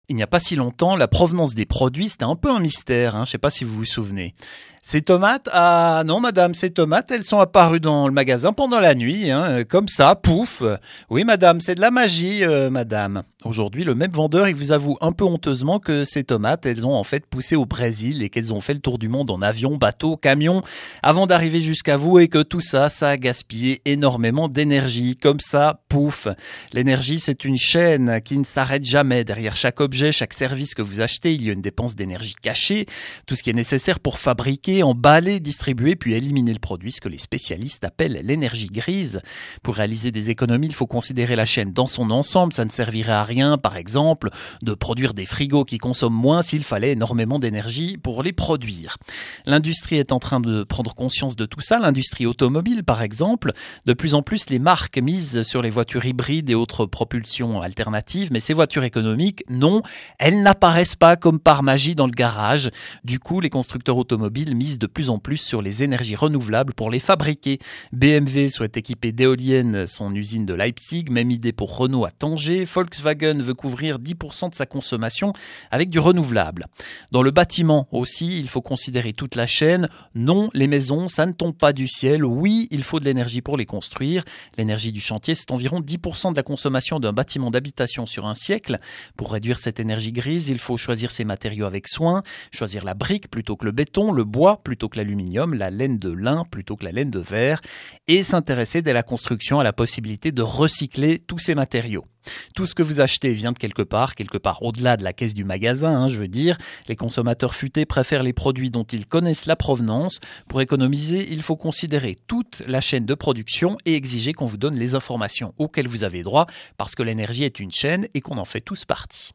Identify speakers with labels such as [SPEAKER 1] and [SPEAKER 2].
[SPEAKER 1] Il n'y a pas si longtemps, la provenance des produits, c'était un peu un mystère, hein, je ne sais pas si vous vous souvenez. Ces tomates, ah non madame, ces tomates, elles sont apparues dans le magasin pendant la nuit, hein, comme ça, pouf. Oui madame, c'est de la magie, madame. Aujourd'hui, le même vendeur, il vous avoue un peu honteusement que ces tomates, elles ont en fait poussé au Brésil et qu'elles ont fait le tour du monde en avion, bateau, camion, avant d'arriver jusqu'à vous et que tout ça, ça a gaspillé énormément d'énergie. Comme ça, pouf. L'énergie, c'est une chaîne qui ne s'arrête jamais. Derrière chaque objet, chaque service que vous achetez, il y a une dépense d'énergie cachée. Tout ce qui est nécessaire pour fabriquer, emballer, distribuer, puis éliminer le produit, ce que les spécialistes appellent l'énergie grise. Pour réaliser des économies, il faut considérer la chaîne dans son ensemble. Ça ne servirait à rien, par exemple, de produire des frigos qui consomment moins s'il fallait énormément d'énergie pour les produire. L'industrie est en train de prendre conscience de tout ça. L'industrie automobile, par exemple, de plus en plus les marques misent sur les voitures hybrides et autres propulsions alternatives, mais ces voitures économiques, non, elles n'apparaissent pas comme par magie dans le garage. Du coup, les constructeurs automobiles misent de plus en plus sur les énergies renouvelables pour les fabriquer. BMW souhaite équiper d'éoliennes son usine de Leipzig, même idée pour Renault à Tanger. Volkswagen veut couvrir 10% de sa consommation avec du renouvelable. Dans le bâtiment aussi, il faut considérer toute la chaîne. Non, les maisons, ça ne tombe pas du ciel. Oui, il faut de l'énergie pour les construire. L'énergie du chantier, c'est environ 10% de la consommation d'un bâtiment d'habitation sur un siècle. Pour réduire cette énergie grise, il faut choisir ses matériaux avec soin, choisir la brique plutôt que le béton, le bois plutôt que l'aluminium, la laine de lin plutôt que la laine de verre, et s'intéresser dès la construction à la possibilité de recycler tous ces matériaux. Tout ce que vous achetez vient de quelque part au-delà de la caisse du magasin, je veux dire. Les consommateurs futés préfèrent les produits dont ils connaissent la provenance. Pour économiser, il faut considérer toute la chaîne de production et exiger qu'on vous donne les informations auxquelles vous avez droit, parce que l'énergie est une chaîne et qu'on en fait tous partie.